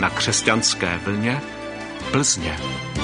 na Křesťanské vlně Plzně.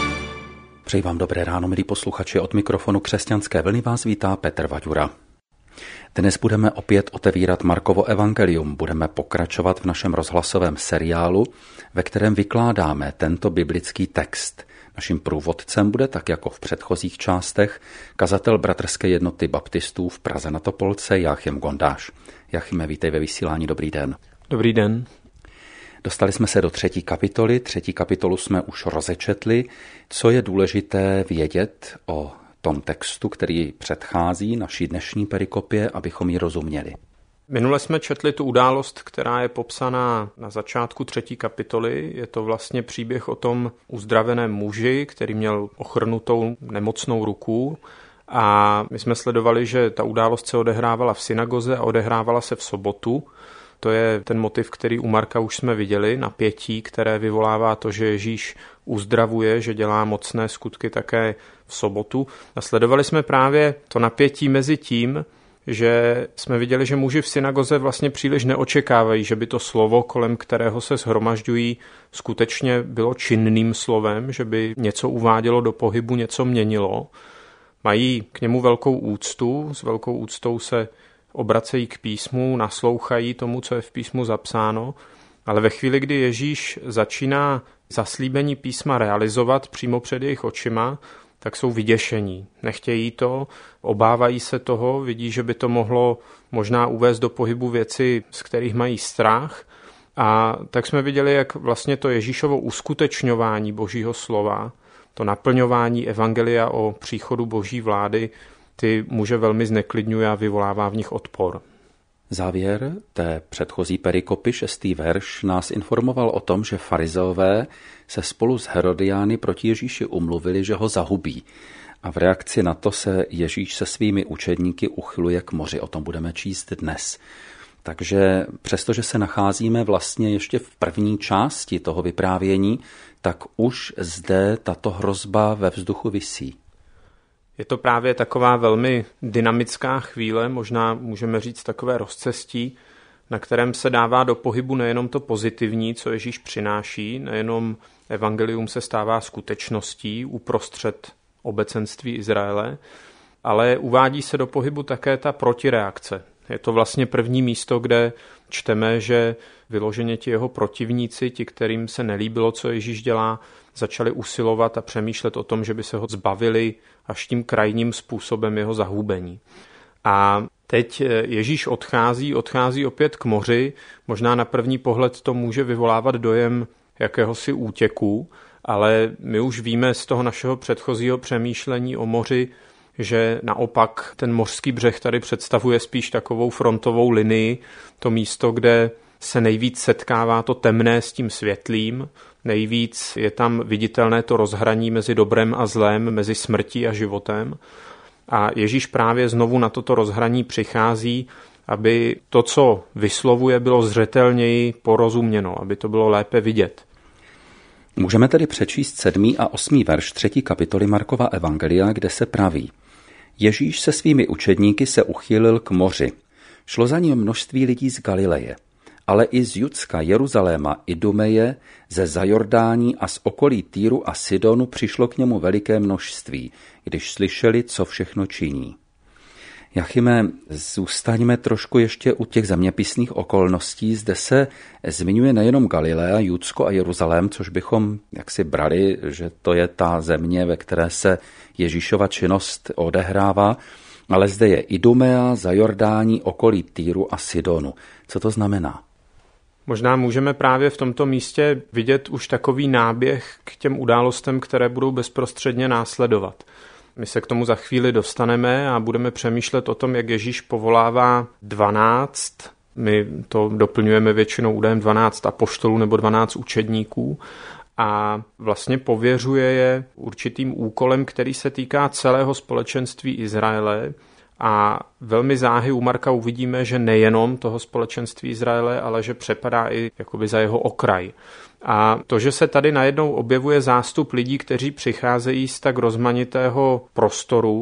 Přeji vám dobré ráno, milí posluchači, od mikrofonu Křesťanské vlny vás vítá Petr Vaďura. Dnes budeme opět otevírat Markovo evangelium, budeme pokračovat v našem rozhlasovém seriálu, ve kterém vykládáme tento biblický text. Naším průvodcem bude, tak jako v předchozích částech, kazatel Bratrské jednoty baptistů v Praze na Topolce Jáchym Gondáš. Jáchyme, vítej ve vysílání, dobrý den. Dobrý den. Dostali jsme se do 3. kapitoly. 3. kapitolu jsme už rozečetli. Co je důležité vědět o tom textu, který předchází naší dnešní perikopě, abychom ji rozuměli? Minule jsme četli tu událost, která je popsaná na začátku 3. kapitoly. Je to vlastně příběh o tom uzdraveném muži, který měl ochrnutou nemocnou ruku. A my jsme sledovali, že ta událost se odehrávala v synagoze a odehrávala se v sobotu. To je ten motiv, který u Marka už jsme viděli, napětí, které vyvolává to, že Ježíš uzdravuje, že dělá mocné skutky také v sobotu. A sledovali jsme právě to napětí mezi tím, že jsme viděli, že muži v synagoze vlastně příliš neočekávají, že by to slovo, kolem kterého se shromažďují, skutečně bylo činným slovem, že by něco uvádělo do pohybu, něco měnilo. Mají k němu velkou úctu, s velkou úctou se obracejí k písmu, naslouchají tomu, co je v písmu zapsáno, ale ve chvíli, kdy Ježíš začíná zaslíbení písma realizovat přímo před jejich očima, tak jsou vyděšení. Nechtějí to, obávají se toho, vidí, že by to mohlo možná uvést do pohybu věci, z kterých mají strach. A tak jsme viděli, jak vlastně to Ježíšovo uskutečňování Božího slova, to naplňování evangelia o příchodu Boží vlády, ty muže velmi zneklidňuje a vyvolává v nich odpor. Závěr té předchozí perikopy, 6. verš, nás informoval o tom, že farizeové se spolu s Herodiány proti Ježíši umluvili, že ho zahubí. A v reakci na to se Ježíš se svými učedníky uchyluje k moři. O tom budeme číst dnes. Takže přestože se nacházíme vlastně ještě v první části toho vyprávění, tak už zde tato hrozba ve vzduchu visí. Je to právě taková velmi dynamická chvíle, možná můžeme říct takové rozcestí, na kterém se dává do pohybu nejenom to pozitivní, co Ježíš přináší, nejenom evangelium se stává skutečností uprostřed obecenství Izraele, ale uvádí se do pohybu také ta protireakce. Je to vlastně první místo, kde čteme, že vyloženě ti jeho protivníci, ti, kterým se nelíbilo, co Ježíš dělá, začali usilovat a přemýšlet o tom, že by se ho zbavili až tím krajním způsobem jeho zahubení. A teď Ježíš odchází opět k moři. Možná na první pohled to může vyvolávat dojem jakéhosi útěku, ale my už víme z toho našeho předchozího přemýšlení o moři, že naopak ten mořský břeh tady představuje spíš takovou frontovou linii, to místo, kde se nejvíc setkává to temné s tím světlým, nejvíc je tam viditelné to rozhraní mezi dobrem a zlem, mezi smrtí a životem. A Ježíš právě znovu na toto rozhraní přichází, aby to, co vyslovuje, bylo zřetelněji porozuměno, aby to bylo lépe vidět. Můžeme tedy přečíst 7. a 8. verš 3. kapitoly Markova evangelia, kde se praví: Ježíš se svými učedníky se uchýlil k moři. Šlo za ním množství lidí z Galileje, ale i z Judska, Jeruzaléma, Idumeje, ze Zajordání a z okolí Týru a Sidonu přišlo k němu veliké množství, když slyšeli, co všechno činí. Jáchyme, zůstaňme trošku ještě u těch zeměpisných okolností. Zde se zmiňuje nejenom Galilea, Judsko a Jeruzalém, což bychom jaksi brali, že to je ta země, ve které se Ježíšova činnost odehrává, ale zde je Idumea, Zajordání, okolí Týru a Sidonu. Co to znamená? Možná můžeme právě v tomto místě vidět už takový náběh k těm událostem, které budou bezprostředně následovat. My se k tomu za chvíli dostaneme a budeme přemýšlet o tom, jak Ježíš povolává 12. My to doplňujeme většinou údajem 12 apoštolů nebo 12 učedníků a vlastně pověřuje je určitým úkolem, který se týká celého společenství Izraele. A velmi záhy u Marka uvidíme, že nejenom toho společenství Izraele, ale že přepadá i jakoby za jeho okraj. A to, že se tady najednou objevuje zástup lidí, kteří přicházejí z tak rozmanitého prostoru,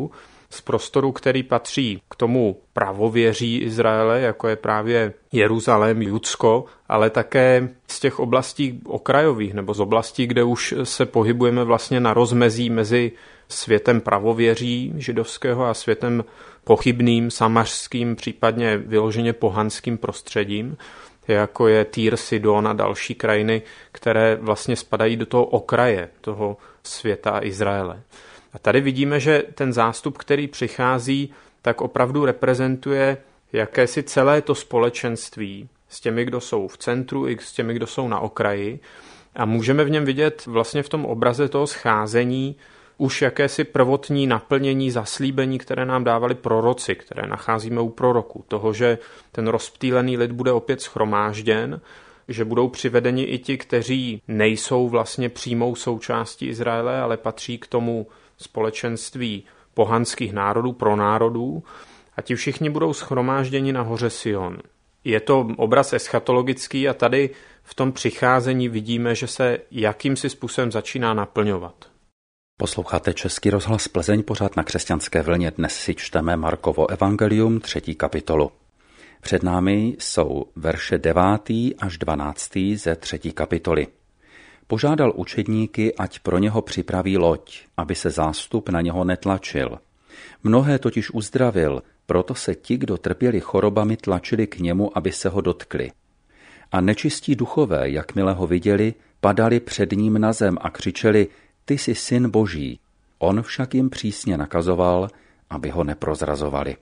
z prostoru, který patří k tomu pravověří Izraele, jako je právě Jeruzalém, Judsko, ale také z těch oblastí okrajových nebo z oblastí, kde už se pohybujeme vlastně na rozmezí mezi světem pravověří židovského a světem pochybným, samařským, případně vyloženě pohanským prostředím, jako je Týr, Sidon a další krajiny, které vlastně spadají do toho okraje toho světa Izraele. A tady vidíme, že ten zástup, který přichází, tak opravdu reprezentuje jakési celé to společenství s těmi, kdo jsou v centru i s těmi, kdo jsou na okraji. A můžeme v něm vidět vlastně v tom obraze toho scházení už jakési prvotní naplnění zaslíbení, které nám dávali proroci, které nacházíme u proroků. Toho, že ten rozptýlený lid bude opět shromážděn, že budou přivedeni i ti, kteří nejsou vlastně přímou součástí Izraele, ale patří k tomu společenství pohanských národů, pronárodů, a ti všichni budou shromážděni na hoře Sion. Je to obraz eschatologický a tady v tom přicházení vidíme, že se jakýmsi způsobem začíná naplňovat. Posloucháte Český rozhlas Plzeň, pořád na Křesťanské vlně. Dnes si čteme Markovo evangelium, 3. kapitolu. Před námi jsou verše 9. až 12. ze 3. kapitoly. Požádal učedníky, ať pro něho připraví loď, aby se zástup na něho netlačil. Mnohé totiž uzdravil, proto se ti, kdo trpěli chorobami, tlačili k němu, aby se ho dotkli. A nečistí duchové, jakmile ho viděli, padali před ním na zem a křičeli: Ty jsi syn Boží. On však jim přísně nakazoval, aby ho neprozrazovali.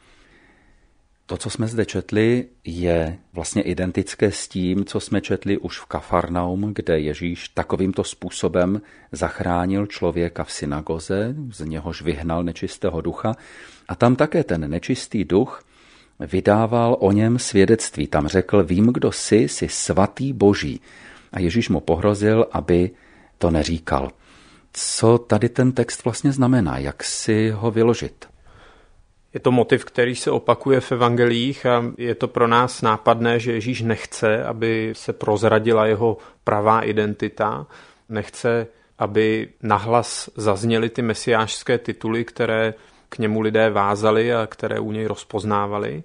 To, co jsme zde četli, je vlastně identické s tím, co jsme četli už v Kafarnaum, kde Ježíš takovýmto způsobem zachránil člověka v synagoze, z něhož vyhnal nečistého ducha. A tam také ten nečistý duch vydával o něm svědectví. Tam řekl: Vím, kdo jsi svatý Boží. A Ježíš mu pohrozil, aby to neříkal. Co tady ten text vlastně znamená? Jak si ho vyložit? Je to motiv, který se opakuje v evangelích a je to pro nás nápadné, že Ježíš nechce, aby se prozradila jeho pravá identita. Nechce, aby nahlas zazněly ty mesiášské tituly, které k němu lidé vázali a které u něj rozpoznávali.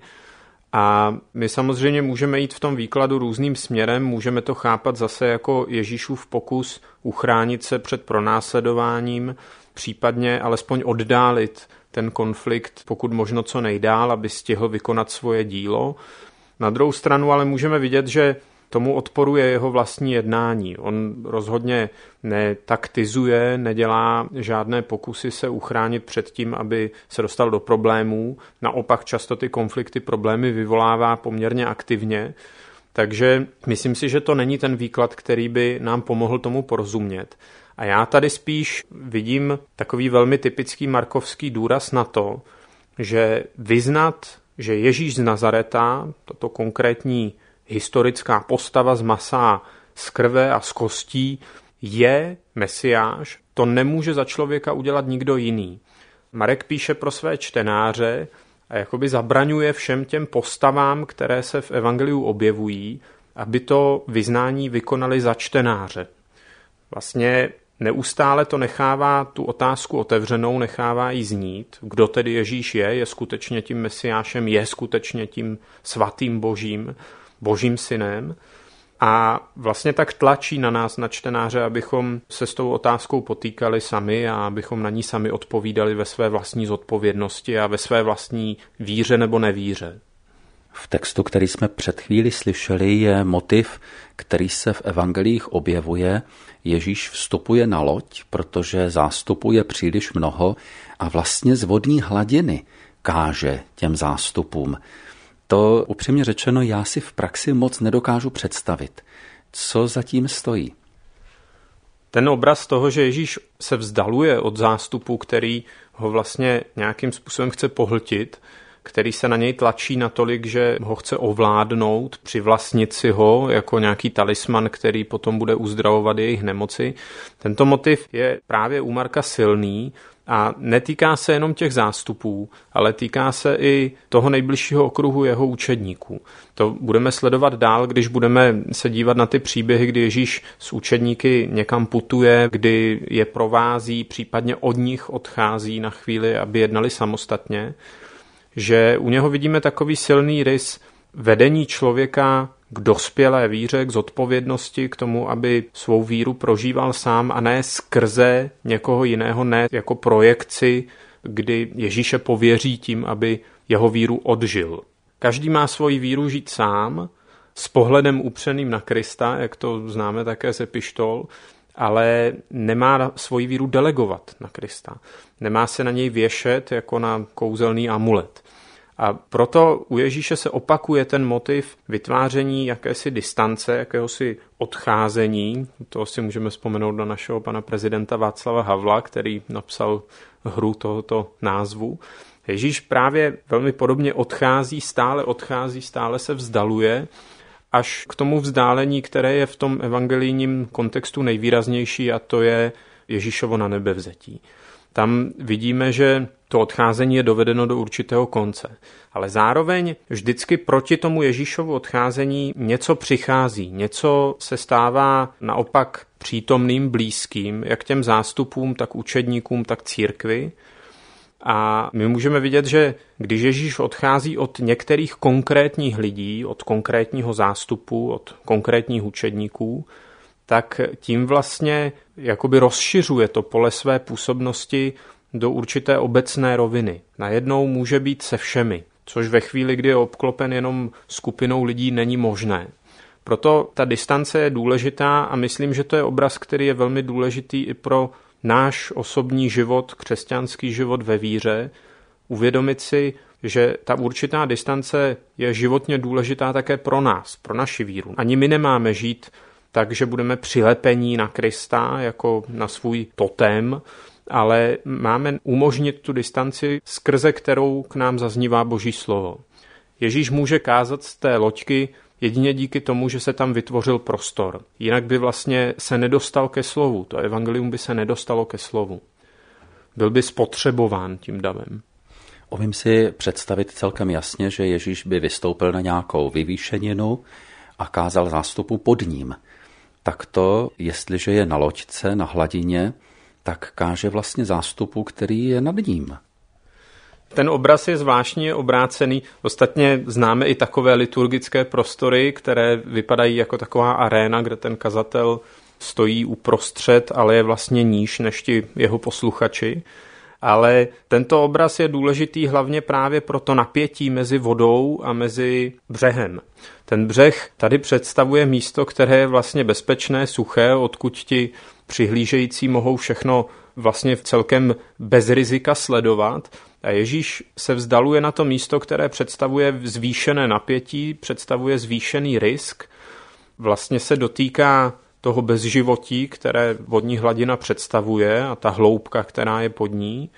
A my samozřejmě můžeme jít v tom výkladu různým směrem, můžeme to chápat zase jako Ježíšův pokus uchránit se před pronásledováním, případně alespoň oddálit ten konflikt pokud možno co nejdál, aby stihl vykonat svoje dílo. Na druhou stranu ale můžeme vidět, že tomu odporuje jeho vlastní jednání. On rozhodně netaktizuje, nedělá žádné pokusy se uchránit před tím, aby se dostal do problémů. Naopak často ty konflikty, problémy vyvolává poměrně aktivně. Takže myslím si, že to není ten výklad, který by nám pomohl tomu porozumět. A já tady spíš vidím takový velmi typický markovský důraz na to, že vyznat, že Ježíš z Nazareta, toto konkrétní historická postava z masa, z krve a z kostí, je Mesiáš, to nemůže za člověka udělat nikdo jiný. Marek píše pro své čtenáře a jakoby zabraňuje všem těm postavám, které se v evangeliu objevují, aby to vyznání vykonali za čtenáře. Vlastně neustále to nechává tu otázku otevřenou, nechává ji znít. Kdo tedy Ježíš je skutečně tím Mesiášem, je skutečně tím svatým Božím synem. A vlastně tak tlačí na nás, na čtenáře, abychom se s tou otázkou potýkali sami a abychom na ní sami odpovídali ve své vlastní zodpovědnosti a ve své vlastní víře nebo nevíře. V textu, který jsme před chvíli slyšeli, je motiv, který se v evangelích objevuje. Ježíš vstupuje na loď, protože zástupu je příliš mnoho a vlastně z vodní hladiny káže těm zástupům. To upřímně řečeno já si v praxi moc nedokážu představit. Co zatím stojí? Ten obraz toho, že Ježíš se vzdaluje od zástupu, který ho vlastně nějakým způsobem chce pohltit, který se na něj tlačí natolik, že ho chce ovládnout, přivlastnit si ho jako nějaký talisman, který potom bude uzdravovat jejich nemoci. Tento motiv je právě u Marka silný, A netýká se jenom těch zástupů, ale týká se i toho nejbližšího okruhu jeho učedníků. To budeme sledovat dál, když budeme se dívat na ty příběhy, kdy Ježíš s učedníky někam putuje, kdy je provází, případně od nich odchází na chvíli, aby jednali samostatně, že u něho vidíme takový silný rys vedení člověka k dospělé víře, k zodpovědnosti, k tomu, aby svou víru prožíval sám a ne skrze někoho jiného, ne jako projekci, kdy Ježíše pověří tím, aby jeho víru odžil. Každý má svoji víru žít sám, s pohledem upřeným na Krista, jak to známe také z epištol, ale nemá svoji víru delegovat na Krista. Nemá se na něj věšet jako na kouzelný amulet. A proto u Ježíše se opakuje ten motiv vytváření jakési distance, jakéhosi odcházení. To si můžeme vzpomenout na našeho pana prezidenta Václava Havla, který napsal hru tohoto názvu. Ježíš právě velmi podobně odchází, stále se vzdaluje, až k tomu vzdálení, které je v tom evangelijním kontextu nejvýraznější, a to je Ježíšovo na nebevzetí. Tam vidíme, že to odcházení je dovedeno do určitého konce. Ale zároveň vždycky proti tomu Ježíšovu odcházení něco přichází, něco se stává naopak přítomným, blízkým, jak těm zástupům, tak učedníkům, tak církvi. A my můžeme vidět, že když Ježíš odchází od některých konkrétních lidí, od konkrétního zástupu, od konkrétních učedníků, tak tím vlastně jakoby rozšiřuje to pole své působnosti do určité obecné roviny. Najednou může být se všemi, což ve chvíli, kdy je obklopen jenom skupinou lidí, není možné. Proto ta distance je důležitá a myslím, že to je obraz, který je velmi důležitý i pro náš osobní život, křesťanský život ve víře. Uvědomit si, že ta určitá distance je životně důležitá také pro nás, pro naši víru. Ani my nemáme žít tak, že budeme přilepení na Krista jako na svůj totém, ale máme umožnit tu distanci, skrze kterou k nám zaznívá Boží slovo. Ježíš může kázat z té loďky jedině díky tomu, že se tam vytvořil prostor. Jinak by vlastně se nedostal ke slovu. To evangelium by se nedostalo ke slovu. Byl by spotřebován tím davem. Umím si představit celkem jasně, že Ježíš by vystoupil na nějakou vyvýšeninu a kázal zástupu pod ním. Tak to, jestliže je na loďce, na hladině, tak káže vlastně zástupu, který je nad ním. Ten obraz je zvláštně obrácený. Ostatně známe i takové liturgické prostory, které vypadají jako taková aréna, kde ten kazatel stojí uprostřed, ale je vlastně níž než ti jeho posluchači. Ale tento obraz je důležitý hlavně právě pro to napětí mezi vodou a mezi břehem. Ten břeh tady představuje místo, které je vlastně bezpečné, suché, odkud ti přihlížející mohou všechno vlastně celkem bez rizika sledovat. A Ježíš se vzdaluje na to místo, které představuje zvýšené napětí, představuje zvýšený risk. Vlastně se dotýká toho bezživotí, které vodní hladina představuje a ta hloubka, která je pod ní.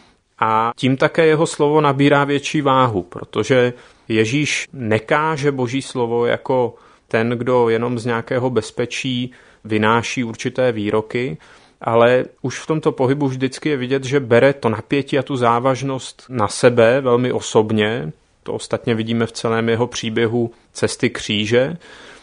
A tím také jeho slovo nabírá větší váhu, protože Ježíš nekáže Boží slovo jako ten, kdo jenom z nějakého bezpečí vynáší určité výroky, ale už v tomto pohybu vždycky je vidět, že bere to napětí a tu závažnost na sebe velmi osobně. To ostatně vidíme v celém jeho příběhu cesty kříže.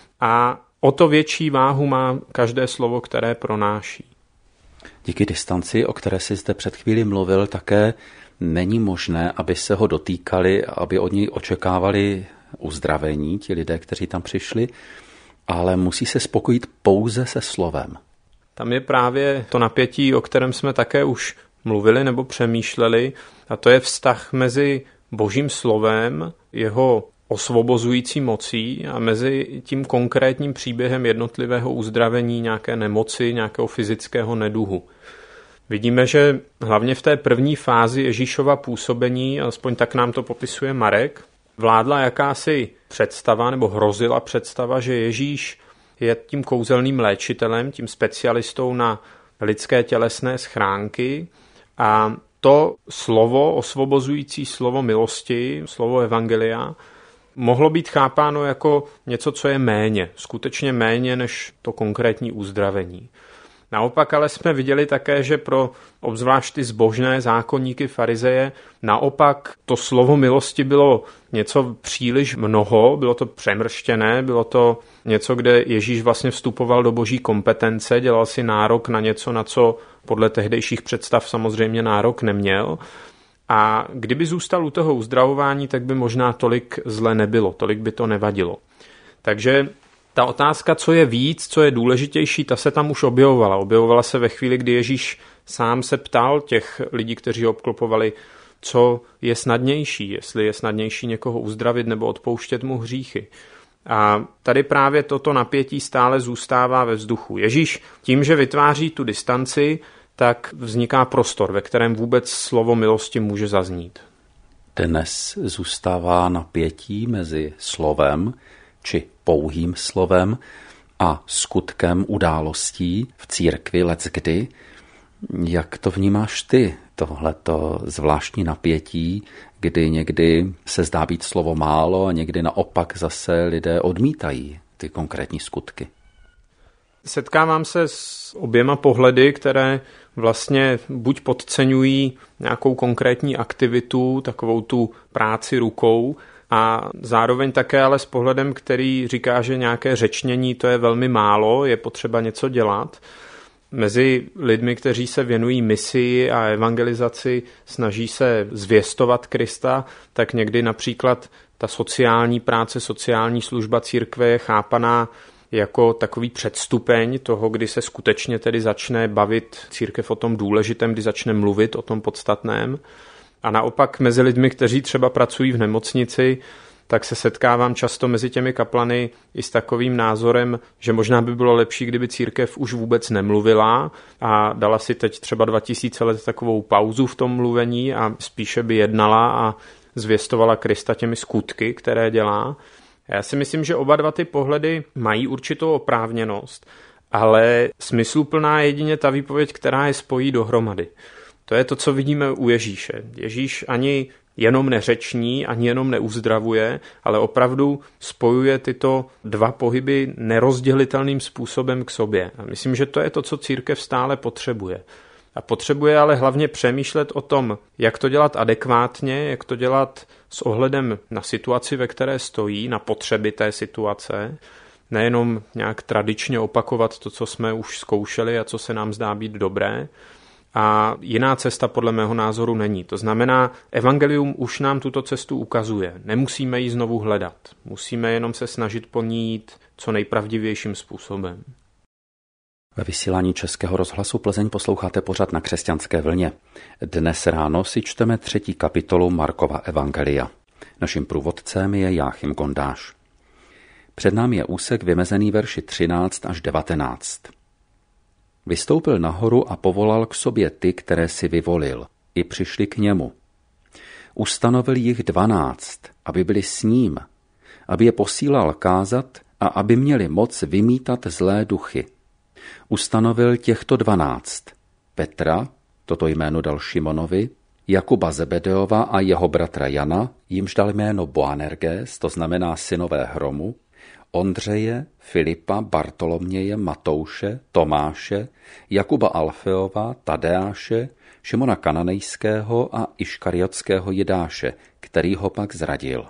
A o to větší váhu má každé slovo, které pronáší. Díky distanci, o které si zde před chvílí mluvil, také není možné, aby se ho dotýkali, aby od něj očekávali uzdravení, ti lidé, kteří tam přišli, ale musí se spokojit pouze se slovem. Tam je právě to napětí, o kterém jsme také už mluvili nebo přemýšleli, a to je vztah mezi Božím slovem, jeho osvobozující mocí a mezi tím konkrétním příběhem jednotlivého uzdravení nějaké nemoci, nějakého fyzického neduhu. Vidíme, že hlavně v té první fázi Ježíšova působení, alespoň tak nám to popisuje Marek, vládla jakási představa nebo hrozila představa, že Ježíš je tím kouzelným léčitelem, tím specialistou na lidské tělesné schránky a to slovo, osvobozující slovo milosti, slovo evangelia, mohlo být chápáno jako něco, co je méně, skutečně méně než to konkrétní uzdravení. Naopak ale jsme viděli také, že pro obzvlášť ty zbožné zákonníky farizeje naopak to slovo milosti bylo něco příliš mnoho, bylo to přemrštěné, bylo to něco, kde Ježíš vlastně vstupoval do boží kompetence, dělal si nárok na něco, na co podle tehdejších představ samozřejmě nárok neměl. A kdyby zůstal u toho uzdravování, tak by možná tolik zle nebylo, tolik by to nevadilo. Takže ta otázka, co je víc, co je důležitější, ta se tam už objevovala. Objevovala se ve chvíli, kdy Ježíš sám se ptal těch lidí, kteří ho obklopovali, co je snadnější, jestli je snadnější někoho uzdravit nebo odpouštět mu hříchy. A tady právě toto napětí stále zůstává ve vzduchu. Ježíš tím, že vytváří tu distanci, tak vzniká prostor, ve kterém vůbec slovo milosti může zaznít. Dnes zůstává napětí mezi slovem, či pouhým slovem a skutkem událostí v církvi leckdy. Jak to vnímáš ty, tohleto zvláštní napětí, kdy někdy se zdá být slovo málo a někdy naopak zase lidé odmítají ty konkrétní skutky? Setkávám se s oběma pohledy, které vlastně buď podceňují nějakou konkrétní aktivitu, takovou tu práci rukou, a zároveň také ale s pohledem, který říká, že nějaké řečnění to je velmi málo, je potřeba něco dělat. Mezi lidmi, kteří se věnují misii a evangelizaci, snaží se zvěstovat Krista, tak někdy například ta sociální práce, sociální služba církve je chápaná jako takový předstupeň toho, kdy se skutečně tedy začne bavit církev o tom důležitém, kdy začne mluvit o tom podstatném. A naopak mezi lidmi, kteří třeba pracují v nemocnici, tak se setkávám často mezi těmi kaplany i s takovým názorem, že možná by bylo lepší, kdyby církev už vůbec nemluvila a dala si teď třeba 2000 let takovou pauzu v tom mluvení a spíše by jednala a zvěstovala Krista těmi skutky, které dělá. Já si myslím, že oba dva ty pohledy mají určitou oprávněnost, ale smysluplná je jedině ta výpověď, která je spojí dohromady. To je to, co vidíme u Ježíše. Ježíš ani jenom neřeční, ani jenom neuzdravuje, ale opravdu spojuje tyto dva pohyby nerozdělitelným způsobem k sobě. A myslím, že to je to, co církev stále potřebuje. A potřebuje ale hlavně přemýšlet o tom, jak to dělat adekvátně, jak to dělat s ohledem na situaci, ve které stojí, na potřeby té situace, nejenom nějak tradičně opakovat to, co jsme už zkoušeli a co se nám zdá být dobré. A jiná cesta podle mého názoru není. To znamená, evangelium už nám tuto cestu ukazuje. Nemusíme ji znovu hledat. Musíme jenom se snažit po ní jít co nejpravdivějším způsobem. Ve vysílání Českého rozhlasu Plzeň posloucháte pořad Na křesťanské vlně. Dnes ráno si čteme 3. kapitolu Markova evangelia. Naším průvodcem je Jáchym Gondáš. Před námi je úsek vymezený verši 13 až 19. Vystoupil nahoru a povolal k sobě ty, které si vyvolil. I přišli k němu. Ustanovil jich 12, aby byli s ním, aby je posílal kázat a aby měli moc vymítat zlé duchy. Ustanovil těchto 12. Petra, toto jméno dal Šimonovi, Jakuba Zebedeova a jeho bratra Jana, jimž dal jméno Boanerges, to znamená synové hromu, Ondřeje, Filipa, Bartoloměje, Matouše, Tomáše, Jakuba Alfeova, Tadeáše, Šimona Kananejského a Iškariotského Jidáše, který ho pak zradil.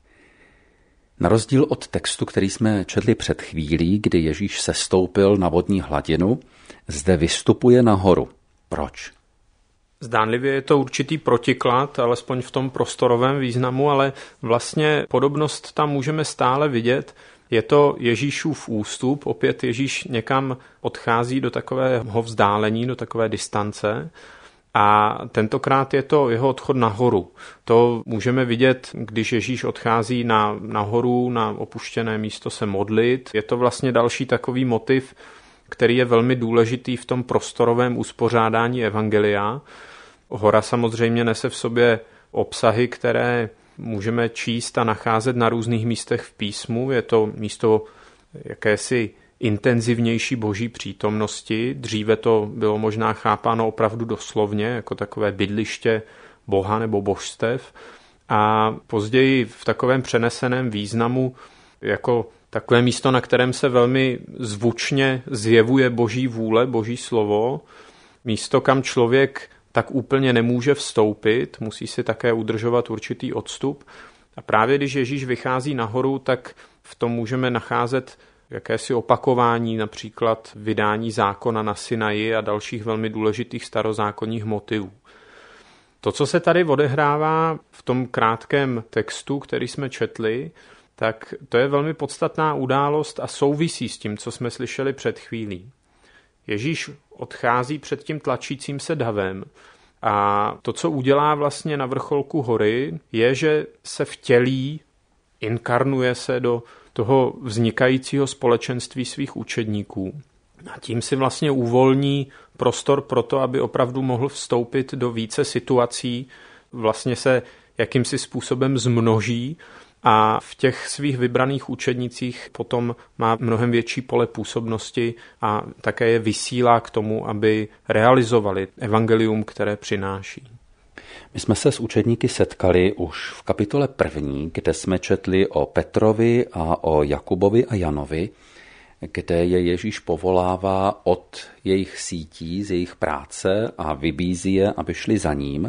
Na rozdíl od textu, který jsme četli před chvílí, kdy Ježíš sestoupil na vodní hladinu, zde vystupuje nahoru. Proč? Zdánlivě je to určitý protiklad, alespoň v tom prostorovém významu, ale vlastně podobnost tam můžeme stále vidět. Je to Ježíšův ústup, opět Ježíš někam odchází do takového vzdálení, do takové distance a tentokrát je to jeho odchod nahoru. To můžeme vidět, když Ježíš odchází nahoru, na opuštěné místo se modlit. Je to vlastně další takový motiv, který je velmi důležitý v tom prostorovém uspořádání evangelia. Hora samozřejmě nese v sobě obsahy, které můžeme číst a nacházet na různých místech v písmu. Je to místo jakési intenzivnější boží přítomnosti. Dříve to bylo možná chápáno opravdu doslovně, jako takové bydliště Boha nebo božstev. A později v takovém přeneseném významu jako takové místo, na kterém se velmi zvučně zjevuje Boží vůle, Boží slovo, místo, kam člověk tak úplně nemůže vstoupit, musí si také udržovat určitý odstup. A právě když Ježíš vychází nahoru, tak v tom můžeme nacházet jakési opakování, například vydání zákona na Sinaji a dalších velmi důležitých starozákonních motivů. To, co se tady odehrává v tom krátkém textu, který jsme četli, tak to je velmi podstatná událost a souvisí s tím, co jsme slyšeli před chvílí. Ježíš odchází před tím tlačícím se davem a to, co udělá vlastně na vrcholku hory, je, že se vtělí, inkarnuje se do toho vznikajícího společenství svých učedníků. A tím si vlastně uvolní prostor pro to, aby opravdu mohl vstoupit do více situací, vlastně se jakýmsi způsobem zmnoží a v těch svých vybraných učednicích potom má mnohem větší pole působnosti a také je vysílá k tomu, aby realizovali evangelium, které přináší. My jsme se s učedníky setkali už v kapitole 1, kde jsme četli o Petrovi a o Jakubovi a Janovi, kde je Ježíš povolává od jejich sítí, z jejich práce a vybízí je, aby šli za ním.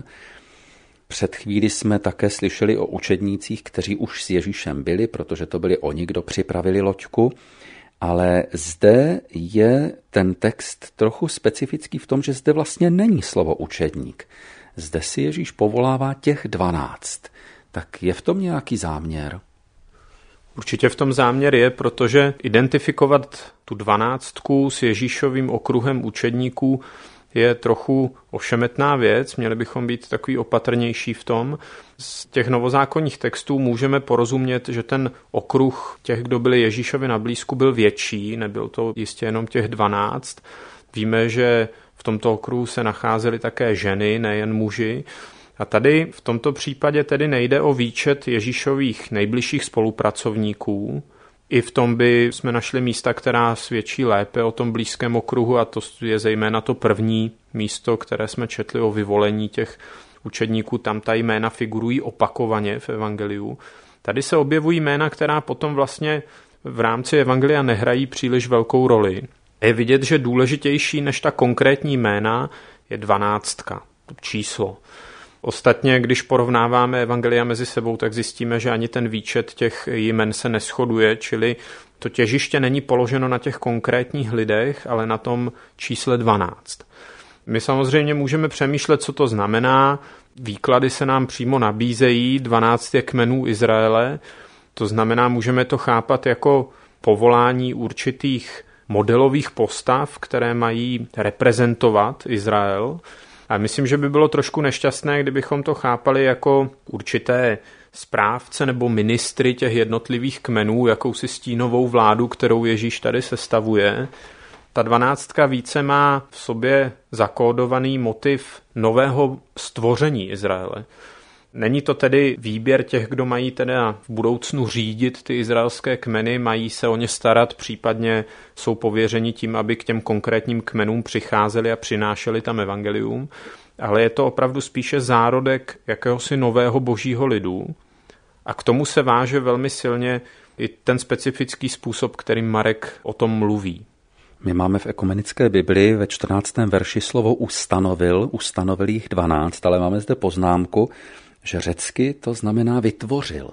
Před chvíli jsme také slyšeli o učednících, kteří už s Ježíšem byli, protože to byli oni, kdo připravili loďku, ale zde je ten text trochu specifický v tom, že zde vlastně není slovo učedník. Zde si Ježíš povolává těch 12. Tak je v tom nějaký záměr? Určitě v tom záměr je, protože identifikovat tu 12 s Ježíšovým okruhem učedníků je trochu ošemetná věc, měli bychom být takový opatrnější v tom. Z těch novozákonních textů můžeme porozumět, že ten okruh těch, kdo byli Ježíšovi na blízku, byl větší, nebyl to jistě jenom těch 12. Víme, že v tomto okruhu se nacházely také ženy, nejen muži. A tady v tomto případě tedy nejde o výčet Ježíšových nejbližších spolupracovníků. I v tom by jsme našli místa, která svědčí lépe o tom blízkém okruhu, a to je zejména to první místo, které jsme četli o vyvolení těch učedníků. Tam ta jména figurují opakovaně v evangeliu. Tady se objevují jména, která potom vlastně v rámci evangelia nehrají příliš velkou roli. Je vidět, že důležitější než ta konkrétní jména je 12, to číslo. Ostatně, když porovnáváme evangelia mezi sebou, tak zjistíme, že ani ten výčet těch jmen se neshoduje, čili to těžiště není položeno na těch konkrétních lidech, ale na tom čísle 12. My samozřejmě můžeme přemýšlet, co to znamená. Výklady se nám přímo nabízejí, 12 je kmenů Izraele, to znamená, můžeme to chápat jako povolání určitých modelových postav, které mají reprezentovat Izrael. A myslím, že by bylo trošku nešťastné, kdybychom to chápali jako určité správce nebo ministry těch jednotlivých kmenů, jakousi stínovou vládu, kterou Ježíš tady sestavuje. Ta 12 více má v sobě zakódovaný motiv nového stvoření Izraele. Není to tedy výběr těch, kdo mají teda v budoucnu řídit ty izraelské kmeny, mají se o ně starat, případně jsou pověřeni tím, aby k těm konkrétním kmenům přicházeli a přinášeli tam evangelium, ale je to opravdu spíše zárodek jakéhosi nového božího lidu a k tomu se váže velmi silně i ten specifický způsob, kterým Marek o tom mluví. My máme v ekumenické Biblii ve 14. verši slovo ustanovil jich 12, ale máme zde poznámku, že řecky to znamená vytvořil.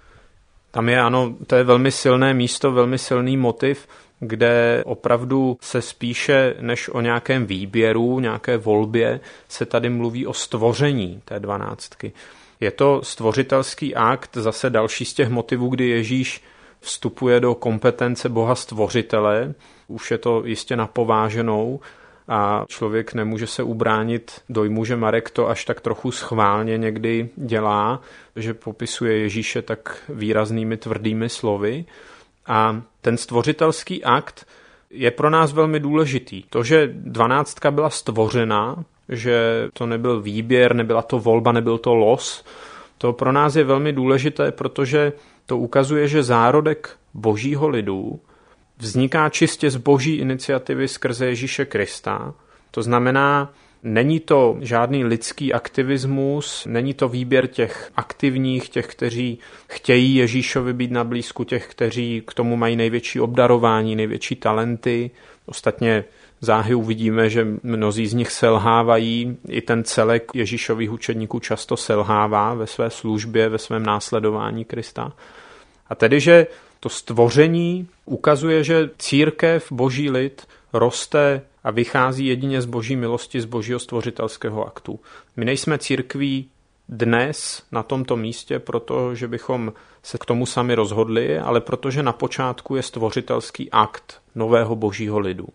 Tam je, ano, to je velmi silné místo, velmi silný motiv, kde opravdu se spíše než o nějakém výběru, nějaké volbě, se tady mluví o stvoření té 12. Je to stvořitelský akt, zase další z těch motivů, kdy Ježíš vstupuje do kompetence Boha stvořitele, už je to jistě napováženou, a člověk nemůže se ubránit dojmu, že Marek to až tak trochu schválně někdy dělá, že popisuje Ježíše tak výraznými tvrdými slovy. A ten stvořitelský akt je pro nás velmi důležitý. To, že 12 byla stvořena, že to nebyl výběr, nebyla to volba, nebyl to los, to pro nás je velmi důležité, protože to ukazuje, že zárodek božího lidu vzniká čistě z boží iniciativy skrze Ježíše Krista. To znamená, Není to žádný lidský aktivismus, není to výběr těch aktivních, těch, kteří chtějí Ježíšovi být na blízku, těch, kteří k tomu mají největší obdarování, největší talenty. Ostatně záhy uvidíme, že mnozí z nich selhávají, i ten celek Ježíšových učedníků často selhává ve své službě, ve svém následování Krista. A tedy, že to stvoření ukazuje, že církev, boží lid, roste a vychází jedině z boží milosti, z božího stvořitelského aktu. My nejsme církví dnes na tomto místě, protože bychom se k tomu sami rozhodli, ale protože na počátku je stvořitelský akt nového božího lidu.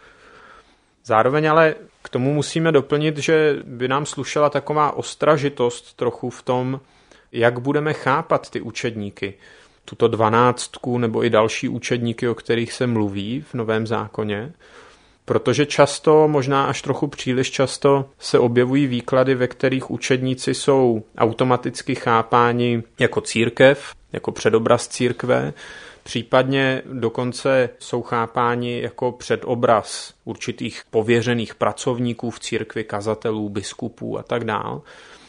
Zároveň ale k tomu musíme doplnit, že by nám slušela taková ostražitost trochu v tom, jak budeme chápat ty učedníky. Tuto 12 nebo i další učedníky, o kterých se mluví v Novém zákoně, protože často, možná až trochu příliš často, se objevují výklady, ve kterých učedníci jsou automaticky chápáni jako církev, jako předobraz církve, případně dokonce jsou chápáni jako předobraz určitých pověřených pracovníků v církvi, kazatelů, biskupů a tak dál.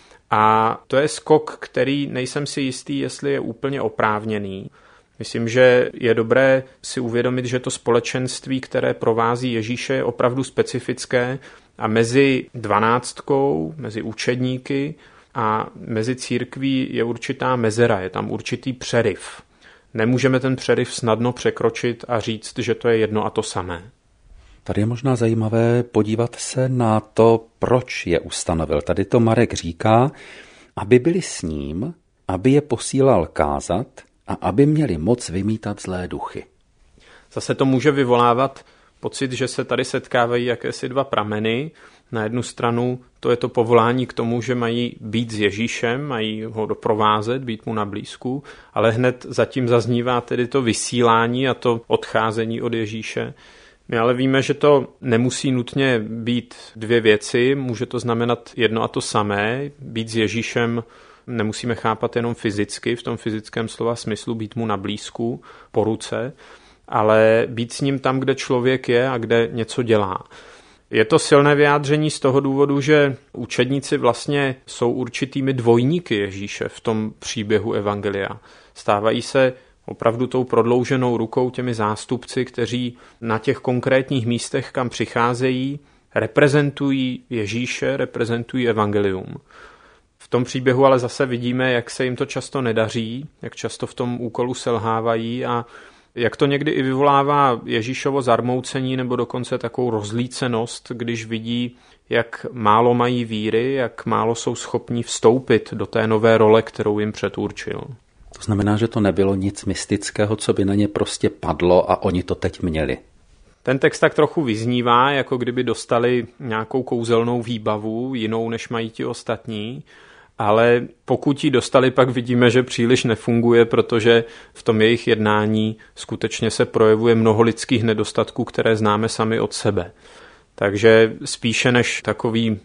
A to je skok, který nejsem si jistý, jestli je úplně oprávněný. Myslím, že je dobré si uvědomit, že to společenství, které provází Ježíše, je opravdu specifické a mezi 12, mezi učedníky a mezi církví je určitá mezera, je tam určitý přeryv. Nemůžeme ten přeryv snadno překročit a říct, že to je jedno a to samé. Tady je možná zajímavé podívat se na to, proč je ustanovil. Tady to Marek říká, aby byli s ním, aby je posílal kázat a aby měli moc vymítat zlé duchy. Zase to může vyvolávat pocit, že se tady setkávají jakési dva prameny. Na jednu stranu to je to povolání k tomu, že mají být s Ježíšem, mají ho doprovázet, být mu na blízku, ale hned zatím zaznívá tedy to vysílání a to odcházení od Ježíše. My ale víme, že to nemusí nutně být dvě věci, může to znamenat jedno a to samé. Být s Ježíšem nemusíme chápat jenom fyzicky, v tom fyzickém slova smyslu být mu na blízku, po ruce, ale být s ním tam, kde člověk je a kde něco dělá. Je to silné vyjádření z toho důvodu, že učedníci vlastně jsou určitými dvojníky Ježíše v tom příběhu evangelia. Stávají se opravdu tou prodlouženou rukou těmi zástupci, kteří na těch konkrétních místech, kam přicházejí, reprezentují Ježíše, reprezentují evangelium. V tom příběhu ale zase vidíme, jak se jim to často nedaří, jak často v tom úkolu selhávají a jak to někdy i vyvolává Ježíšovo zarmoucení nebo dokonce takovou rozlícenost, když vidí, jak málo mají víry, jak málo jsou schopní vstoupit do té nové role, kterou jim předurčil. To znamená, že to nebylo nic mystického, co by na ně prostě padlo a oni to teď měli. Ten text tak trochu vyznívá, jako kdyby dostali nějakou kouzelnou výbavu, jinou než mají ti ostatní, ale pokud ji dostali, pak vidíme, že příliš nefunguje, protože v tom jejich jednání skutečně se projevuje mnoho lidských nedostatků, které známe sami od sebe. Takže spíše než takový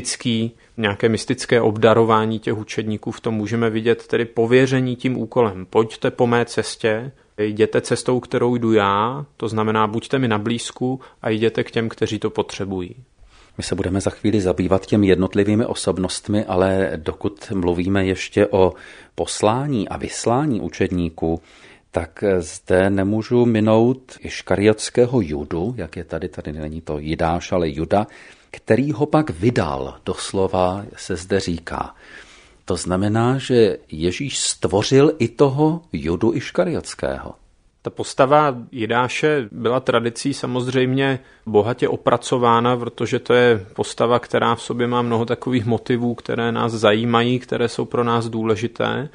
nějaké mystické obdarování těch učedníků, v tom můžeme vidět tedy pověření tím úkolem. Pojďte po mé cestě, jděte cestou, kterou jdu já, to znamená buďte mi na blízku a jděte k těm, kteří to potřebují. My se budeme za chvíli zabývat těmi jednotlivými osobnostmi, ale dokud mluvíme ještě o poslání a vyslání učedníků, tak zde nemůžu minout iškariotského Judu, jak je tady není to Jidáš, ale Juda, který ho pak vydal, doslova se zde říká. To znamená, že Ježíš stvořil i toho Judu iškariotského. Ta postava Jidáše byla tradicí samozřejmě bohatě opracována, protože to je postava, která v sobě má mnoho takových motivů, které nás zajímají, které jsou pro nás důležité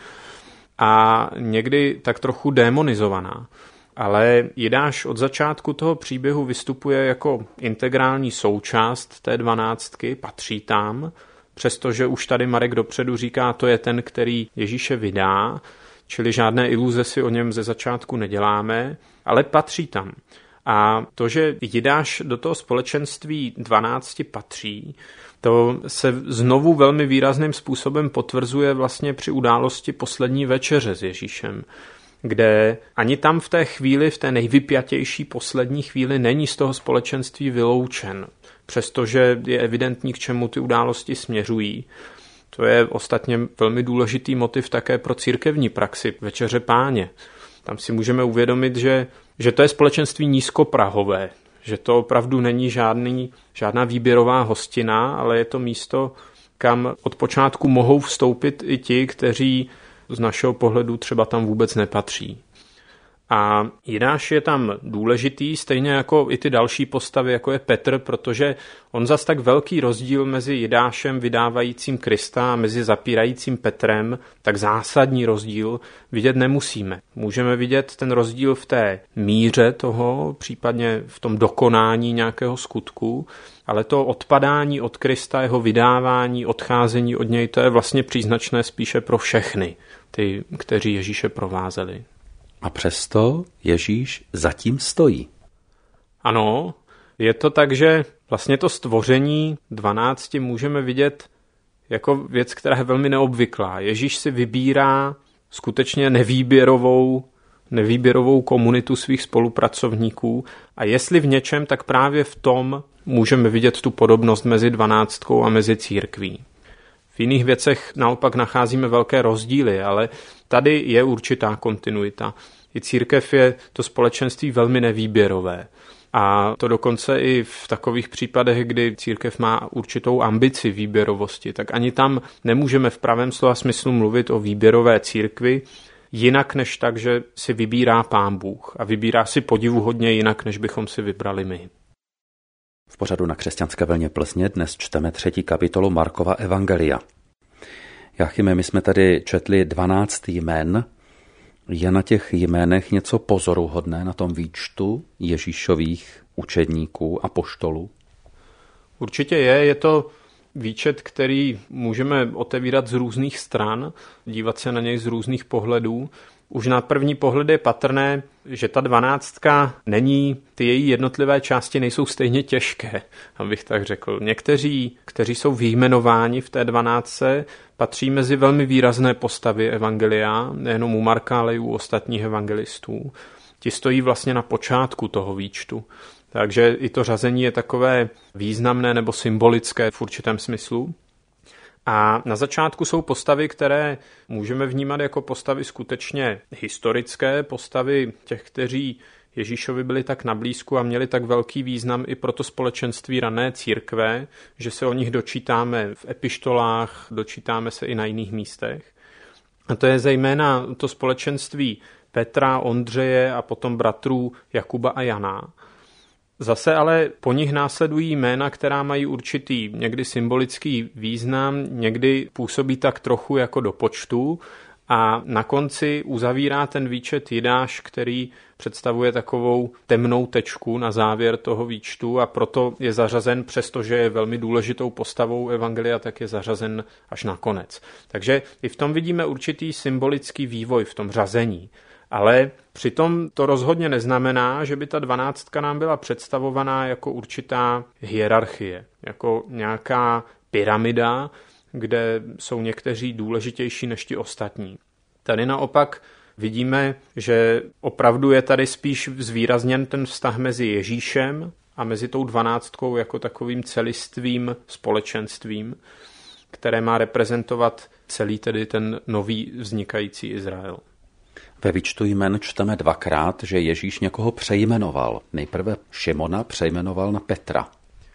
a někdy tak trochu démonizovaná. Ale Jidáš od začátku toho příběhu vystupuje jako integrální součást té 12, patří tam, přestože už tady Marek dopředu říká, to je ten, který Ježíše vydá, čili žádné iluze si o něm ze začátku neděláme, ale patří tam. A to, že Jidáš do toho společenství 12 patří, to se znovu velmi výrazným způsobem potvrzuje vlastně při události poslední večeře s Ježíšem. kde ani tam v té chvíli, v té nejvypjatější poslední chvíli není z toho společenství vyloučen, přestože je evidentní, k čemu ty události směřují. To je ostatně velmi důležitý motiv také pro církevní praxi Večeře Páně. Tam si můžeme uvědomit, že to je společenství nízkoprahové, že to opravdu není žádná výběrová hostina, ale je to místo, kam od počátku mohou vstoupit i ti, kteří z našeho pohledu třeba tam vůbec nepatří. A Jidáš je tam důležitý, stejně jako i ty další postavy, jako je Petr, protože on zas tak velký rozdíl mezi Jidášem vydávajícím Krista a mezi zapírajícím Petrem, tak zásadní rozdíl vidět nemusíme. Můžeme vidět ten rozdíl v té míře toho, případně v tom dokonání nějakého skutku, ale to odpadání od Krista, jeho vydávání, odcházení od něj, to je vlastně příznačné spíše pro všechny, ty, kteří Ježíše provázeli. A přesto Ježíš zatím stojí. Ano, je to tak, že vlastně to stvoření 12 můžeme vidět jako věc, která je velmi neobvyklá. Ježíš si vybírá skutečně nevýběrovou komunitu svých spolupracovníků a jestli v něčem, tak právě v tom můžeme vidět tu podobnost mezi 12 a mezi církví. V jiných věcech naopak nacházíme velké rozdíly, ale tady je určitá kontinuita. I církev je to společenství velmi nevýběrové. A to dokonce i v takových případech, kdy církev má určitou ambici výběrovosti, tak ani tam nemůžeme v pravém slova smyslu mluvit o výběrové církvi, jinak než tak, že si vybírá Pán Bůh a vybírá si podivuhodně jinak, než bychom si vybrali my. V pořadu Na křesťanské vlně Plzně dnes čteme 3. kapitolu Markova evangelia. Jáchyme, my jsme tady četli 12 jmen. Je na těch jménech něco pozoruhodné na tom výčtu Ježíšových učedníků a apoštolů? Určitě je to výčet, který můžeme otevírat z různých stran, dívat se na něj z různých pohledů. Už na první pohled je patrné, že ta 12 není, ty její jednotlivé části nejsou stejně těžké, abych tak řekl. Někteří, kteří jsou vyjmenováni v té 12, patří mezi velmi výrazné postavy evangelia, nejenom u Marka, ale i u ostatních evangelistů. Ti stojí vlastně na počátku toho výčtu. Takže i to řazení je takové významné nebo symbolické v určitém smyslu. A na začátku jsou postavy, které můžeme vnímat jako postavy skutečně historické, postavy těch, kteří Ježíšovi byli tak na blízku a měli tak velký význam i pro to společenství rané církve, že se o nich dočítáme v epištolách, dočítáme se i na jiných místech. A to je zejména to společenství Petra, Ondřeje a potom bratrů Jakuba a Jana. Zase ale po nich následují jména, která mají určitý někdy symbolický význam, někdy působí tak trochu jako do počtu a na konci uzavírá ten výčet Jidáš, který představuje takovou temnou tečku na závěr toho výčtu a proto je zařazen, přestože je velmi důležitou postavou evangelia, tak je zařazen až na konec. Takže i v tom vidíme určitý symbolický vývoj v tom řazení. Ale přitom to rozhodně neznamená, že by ta 12 nám byla představovaná jako určitá hierarchie, jako nějaká pyramida, kde jsou někteří důležitější než ti ostatní. Tady naopak vidíme, že opravdu je tady spíš zvýrazněn ten vztah mezi Ježíšem a mezi tou 12 jako takovým celistvým společenstvím, které má reprezentovat celý tedy ten nový vznikající Izrael. Ve výčtu jmen čteme 2krát, že Ježíš někoho přejmenoval. Nejprve Šimona přejmenoval na Petra.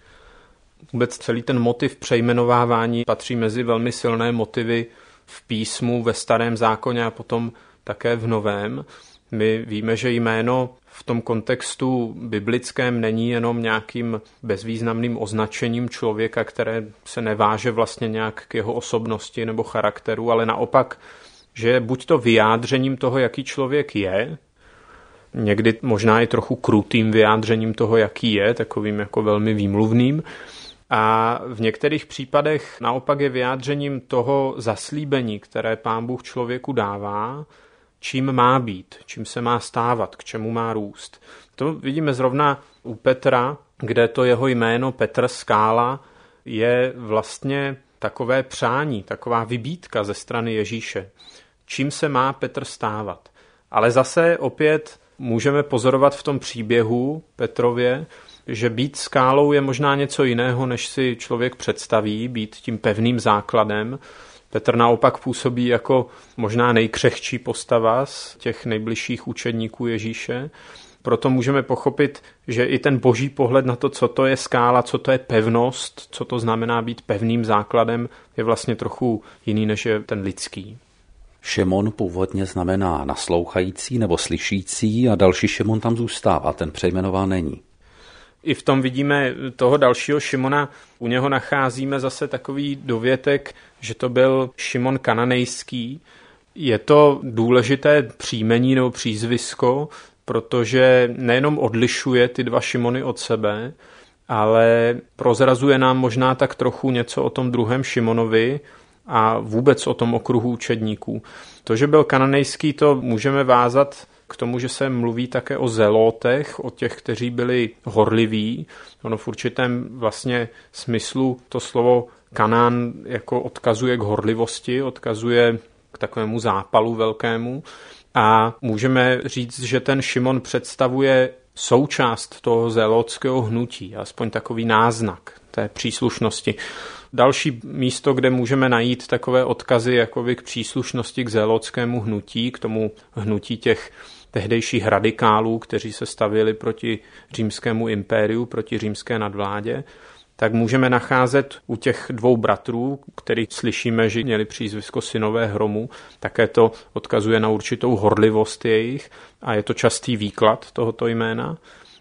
Vůbec celý ten motiv přejmenovávání patří mezi velmi silné motivy v písmu, ve Starém zákoně a potom také v Novém. My víme, že jméno v tom kontextu biblickém není jenom nějakým bezvýznamným označením člověka, které se neváže vlastně nějak k jeho osobnosti nebo charakteru, ale naopak, že je buď to vyjádřením toho, jaký člověk je, někdy možná i trochu krutým vyjádřením toho, jaký je, takovým jako velmi výmluvným, a v některých případech naopak je vyjádřením toho zaslíbení, které Pán Bůh člověku dává, čím má být, čím se má stávat, k čemu má růst. To vidíme zrovna u Petra, kde to jeho jméno Petr Skála je vlastně takové přání, taková vybídka ze strany Ježíše. Čím se má Petr stávat? Ale zase opět můžeme pozorovat v tom příběhu Petrově, že být skálou je možná něco jiného, než si člověk představí, být tím pevným základem. Petr naopak působí jako možná nejkřehčí postava z těch nejbližších učedníků Ježíše. Proto můžeme pochopit, že i ten boží pohled na to, co to je skála, co to je pevnost, co to znamená být pevným základem, je vlastně trochu jiný, než je ten lidský. Šimon původně znamená naslouchající nebo slyšící a další Šimon tam zůstává, ten přejmenován není. I v tom vidíme toho dalšího Šimona, u něho nacházíme zase takový dovětek, že to byl Šimon Kananejský. Je to důležité příjmení nebo přízvisko, protože nejenom odlišuje ty dva Šimony od sebe, ale prozrazuje nám možná tak trochu něco o tom druhém Šimonovi a vůbec o tom okruhu učedníků. To, že byl kananejský, to můžeme vázat k tomu, že se mluví také o zelótech, o těch, kteří byli horliví. Ono v určitém vlastně smyslu to slovo Kanán jako odkazuje k horlivosti, odkazuje k takovému zápalu velkému. A můžeme říct, že ten Šimon představuje součást toho zelotského hnutí, aspoň takový náznak té příslušnosti. Další místo, kde můžeme najít takové odkazy jakoby k příslušnosti k zelotskému hnutí, k tomu hnutí těch tehdejších radikálů, kteří se stavěli proti římskému impériu, proti římské nadvládě, tak můžeme nacházet u těch dvou bratrů, který slyšíme, že měli přízvisko synové hromu, také to odkazuje na určitou horlivost jejich a je to častý výklad tohoto jména.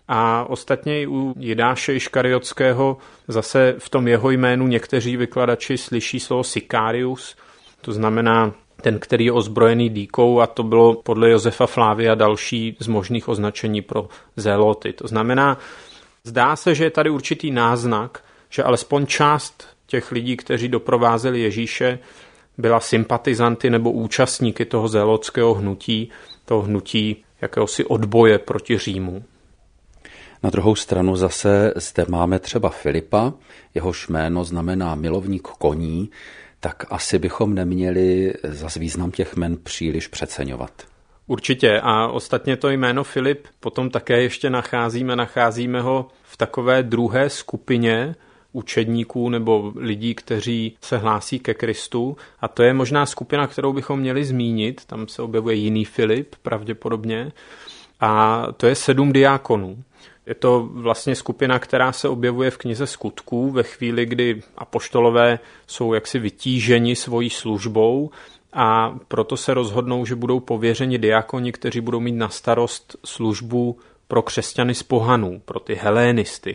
A ostatně i u Jidáše Iškariotského zase v tom jeho jménu někteří vykladači slyší slovo Sicarius, to znamená ten, který je ozbrojený dýkou, a to bylo podle Josefa Flávia další z možných označení pro zéloty. To znamená, zdá se, že je tady určitý náznak, že alespoň část těch lidí, kteří doprovázeli Ježíše, byla sympatizanty nebo účastníky toho zélotského hnutí, toho hnutí jakéhosi odboje proti Římu. Na druhou stranu zase zde máme třeba Filipa, jehož jméno znamená milovník koní, tak asi bychom neměli zas význam těch jmen příliš přeceňovat. Určitě a ostatně to jméno Filip potom také ještě nacházíme ho v takové druhé skupině učedníků nebo lidí, kteří se hlásí ke Kristu a to je možná skupina, kterou bychom měli zmínit, tam se objevuje jiný Filip pravděpodobně a to je 7 diákonů. Je to vlastně skupina, která se objevuje v knize Skutků ve chvíli, kdy apoštolové jsou jaksi vytíženi svojí službou a proto se rozhodnou, že budou pověřeni diakoni, kteří budou mít na starost službu pro křesťany z pohanů, pro ty helénisty.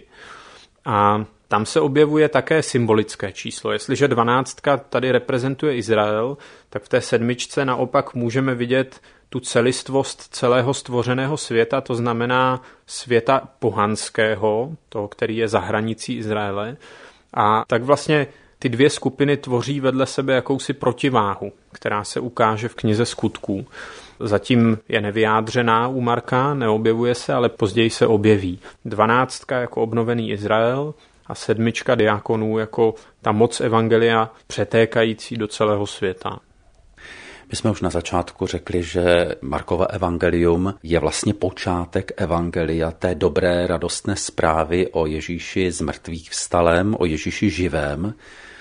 A tam se objevuje také symbolické číslo. Jestliže 12 tady reprezentuje Izrael, tak v té 7 naopak můžeme vidět tu celistvost celého stvořeného světa, to znamená světa pohanského, toho, který je za hranicí Izraele. A tak vlastně ty dvě skupiny tvoří vedle sebe jakousi protiváhu, která se ukáže v knize Skutků. Zatím je nevyjádřená u Marka, neobjevuje se, ale později se objeví. 12 jako obnovený Izrael a 7 diakonů jako ta moc evangelia přetékající do celého světa. My jsme už na začátku řekli, že Markovo evangelium je vlastně počátek evangelia, té dobré radostné zprávy o Ježíši z mrtvých vstalém, o Ježíši živém.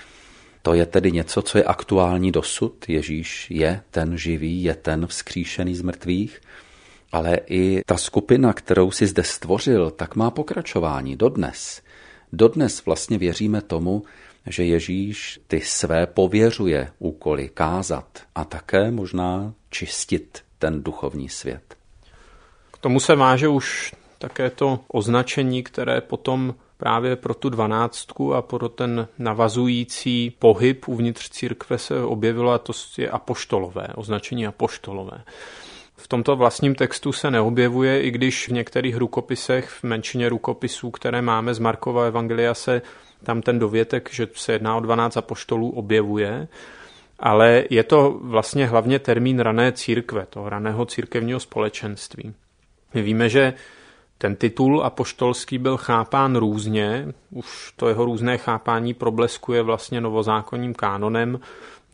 To je tedy něco, co je aktuální dosud. Ježíš je ten živý, je ten vzkříšený z mrtvých, ale i ta skupina, kterou si zde stvořil, tak má pokračování dodnes. Dodnes vlastně věříme tomu, že Ježíš ty své pověřuje úkoly kázat a také možná čistit ten duchovní svět. K tomu se váže už také to označení, které potom právě pro tu 12 a pro ten navazující pohyb uvnitř církve se objevilo, a to je apoštolové, označení apoštolové. V tomto vlastním textu se neobjevuje, i když v některých rukopisech, v menšině rukopisů, které máme z Markova evangelia, se tam ten dovětek, že se jedná o 12 apoštolů, objevuje, ale je to vlastně hlavně termín rané církve, toho raného církevního společenství. My víme, že ten titul apoštolský byl chápán různě, už to jeho různé chápání probleskuje vlastně novozákonním kánonem,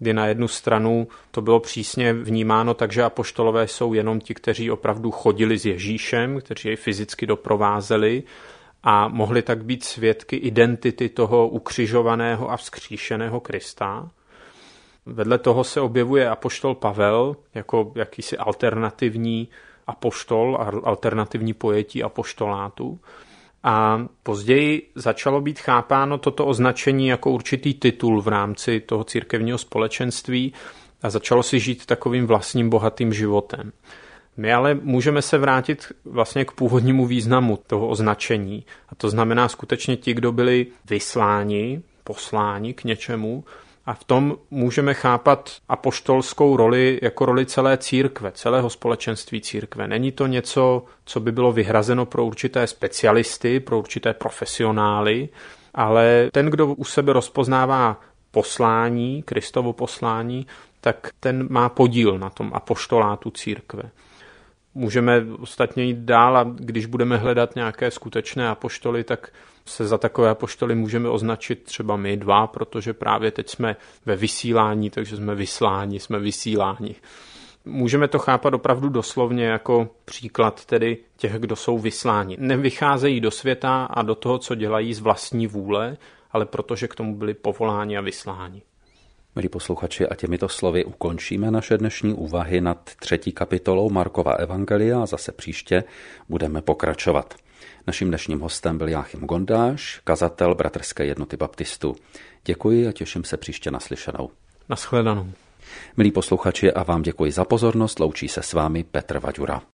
kdy na jednu stranu to bylo přísně vnímáno, takže apoštolové jsou jenom ti, kteří opravdu chodili s Ježíšem, kteří jej fyzicky doprovázeli a mohli tak být svědky identity toho ukřižovaného a vzkříšeného Krista. Vedle toho se objevuje apoštol Pavel jako jakýsi alternativní apoštol a alternativní pojetí apoštolátu. A později začalo být chápáno toto označení jako určitý titul v rámci toho církevního společenství a začalo si žít takovým vlastním bohatým životem. My ale můžeme se vrátit vlastně k původnímu významu toho označení. A to znamená skutečně ti, kdo byli vysláni, posláni k něčemu. A v tom můžeme chápat apoštolskou roli jako roli celé církve, celého společenství církve. Není to něco, co by bylo vyhrazeno pro určité specialisty, pro určité profesionály, ale ten, kdo u sebe rozpoznává poslání, Kristovo poslání, tak ten má podíl na tom apoštolátu církve. Můžeme ostatně jít dál a když budeme hledat nějaké skutečné apoštoly, tak se za takové apoštoly můžeme označit třeba my dva, protože právě teď jsme ve vysílání, takže jsme vysláni, jsme vysíláni. Můžeme to chápat opravdu doslovně jako příklad tedy těch, kdo jsou vysláni. Nevycházejí do světa a do toho, co dělají z vlastní vůle, ale protože k tomu byli povoláni a vysláni. Milí posluchači, a těmito slovy ukončíme naše dnešní úvahy nad 3. kapitolou Markova evangelia a zase příště budeme pokračovat. Naším dnešním hostem byl Jáchym Gondáš, kazatel Bratrské jednoty baptistů. Děkuji a těším se příště naslyšenou. Nashledanou. Milí posluchači, a vám děkuji za pozornost, loučí se s vámi Petr Vaďura.